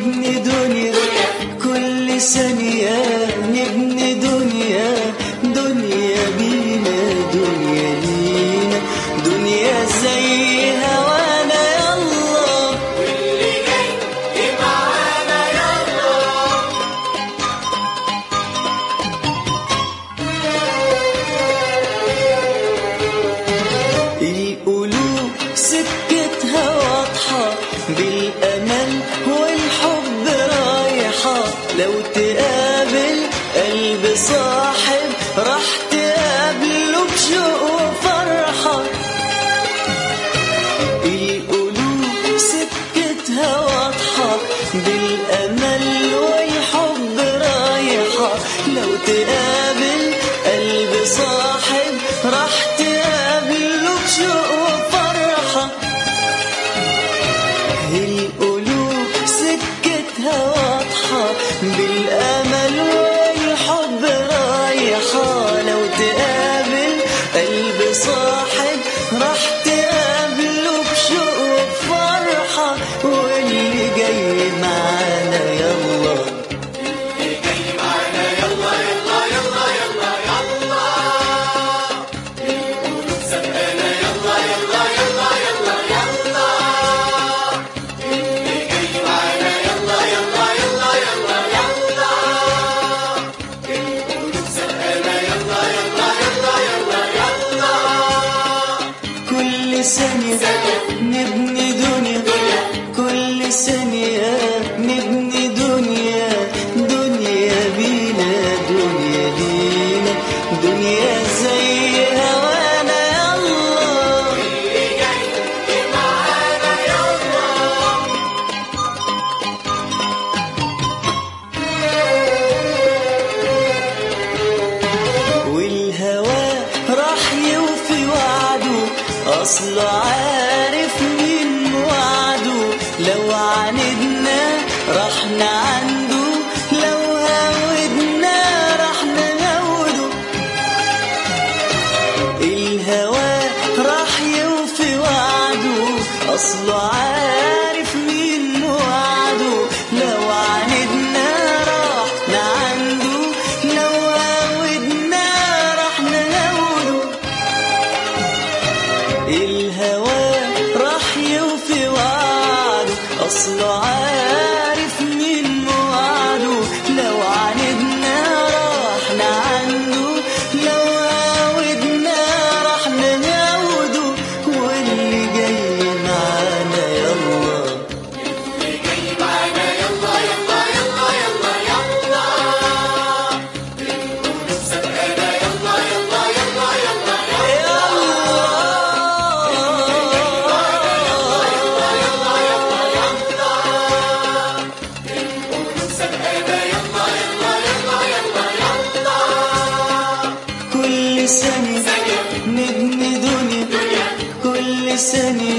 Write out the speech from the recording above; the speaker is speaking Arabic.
نبني دنيا كل ثانية، نبني دنيا بينا، دنيا لينا، دنيا زي هوانا يلا، واللي جاي معانا يلا. القلوب سكتها واضحة بالأمل والحب رايحة، لو تقابل قلب صاحب راح تقابله بشوق وفرحة. القلوب سكتها واضحة بالأمل والحب رايحة، لو تقابل قلب صاحب راح تقابله بشوق وفرحة. القلوب سكتها واضحة بالأمل والحب رايحة، لو تقابل قلب صاحب راح تقابله بشوق وفرحة. واللي جاي معانا يلا، اللي جاي معانا يلا يلا يلا يلا يلا. القلوب سبقانا يلا يلا يلا يلا يلا. اللي جاي معانا يلا يلا يلا يلا يلا. القلوب سبقانا يلا يلا يلا يلا يلا. كل ثانية نبني دنيا، كل ثانية نبني دنيا بينا، دنيا لينا، دنيا زي هوانا يلا، اللي جاي معانا يلا. والهوى راح يوفي وعده، أصله عارف مين وعده، لو عاندنا راح نعنده، لو هودنا راح نهوده. الهوى راح يوفي وعده، أصله عارف مين وعده، لو عاندنا راح نعنده، لو هودنا راح نهوده. الهوى راح يوفي وعده، أصله عارف مين وعده، لو عاندنا راح نعنده، لو هودنا راح نهوده. واللي جاي معانا يلا، اللي جاي معانا يلا يلا يلا يلا يلا. القلوب سبقانا يلا يلا يلا يلا يلا. القلوب سبقانا يلا يلا يلا يلا يلا. كل ثانية نبني دنيا، كل ثانية